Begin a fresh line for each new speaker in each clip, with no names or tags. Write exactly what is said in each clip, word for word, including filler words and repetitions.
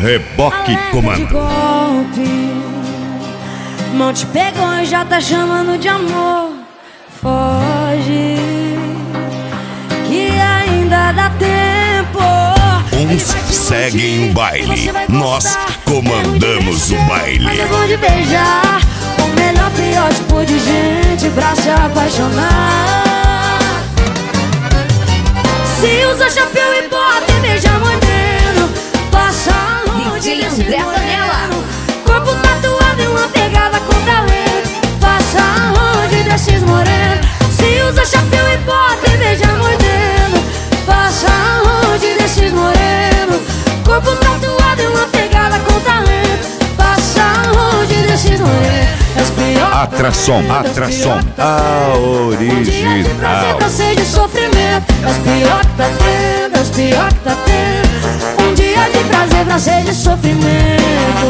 Reboque Comando.
Não te pegou e já tá chamando de amor. Foge, que ainda dá tempo.
Uns seguem o baile, nós comandamos o baile.
Mas é bom de beijar, o melhor, pior tipo de gente pra se apaixonar. Se usa chapéu e bota e beija moreno, passa longe desse moreno. Corpo tatuado e uma pegada com talento, passa longe desses morenos. Se usa chapéu e bota e beija moreno, passa longe desses morenos. Corpo tatuado e uma pegada com talento, passa longe desses morenos.
Atração, atração, a original.
Um dia de prazer pra ser de sofrimento, as pior que tá tendo, as pior que tá tendo. Um dia de prazer pra ser de sofrimento.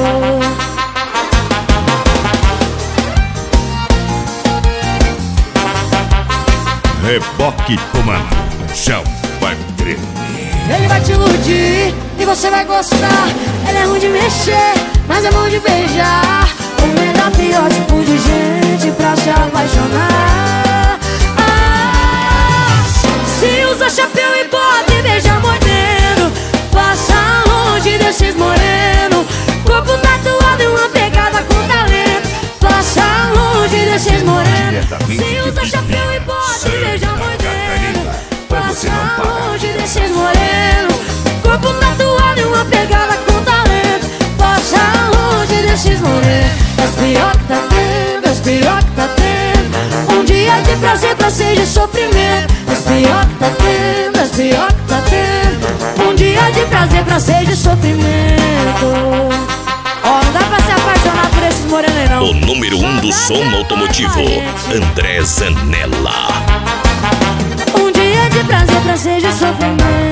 Reboque Comando, o chão vai tremer.
Ele vai te iludir e você vai gostar. Ele é ruim de mexer, mas é bom de beijar. O melhor, pior tipo de gente pra se apaixonar. Ah, se usa chapéu e bota e beija moreno, passa longe desses morenos. Corpo tatuado e uma pegada com talento, passa longe desses morenos. Se usa chapéu e bota e beija moreno, passa longe desses morenos. Corpo tatuado e uma pegada com talento, passa longe desses morenos. As pior que tá tendo, as pior que tá tendo. Um dia de prazer pra ser de sofrimento. As pior que tá tendo, as pior que tá tendo. Um dia de prazer pra ser de sofrimento. Ó, oh, não dá pra se apaixonar por esses morenos aí, não.
O número um do som automotivo, André Zanella.
Um dia de prazer pra ser de sofrimento.